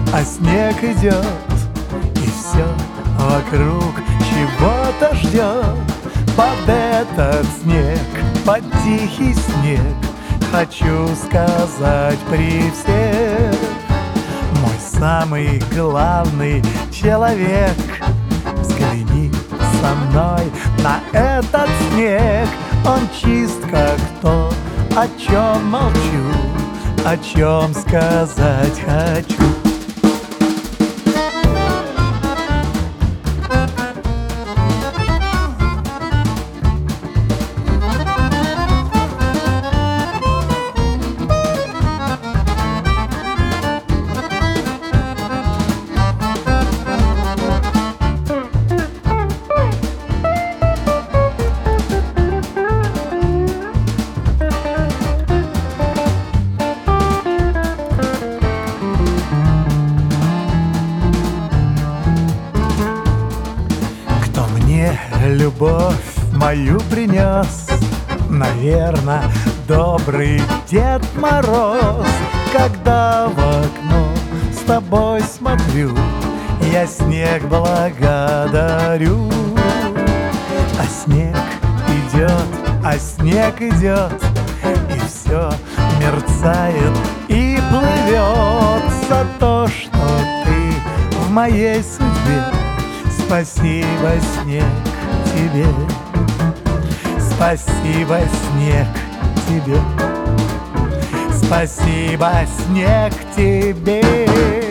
а снег идет, и все вокруг чего-то ждет. Под этот снег, под тихий снег хочу сказать при всех: мой самый главный человек, взгляни со мной на этот снег. Он чист, как то, о чем молчу, о чем сказать хочу. Любовь мою принес, наверно, добрый Дед Мороз. Когда в окно с тобой смотрю, я снег благодарю. А снег идет, и все мерцает и плывет. За то, что ты в моей судьбе, спасибо, снег, тебе. Спасибо, снег, тебе. Спасибо, снег, тебе.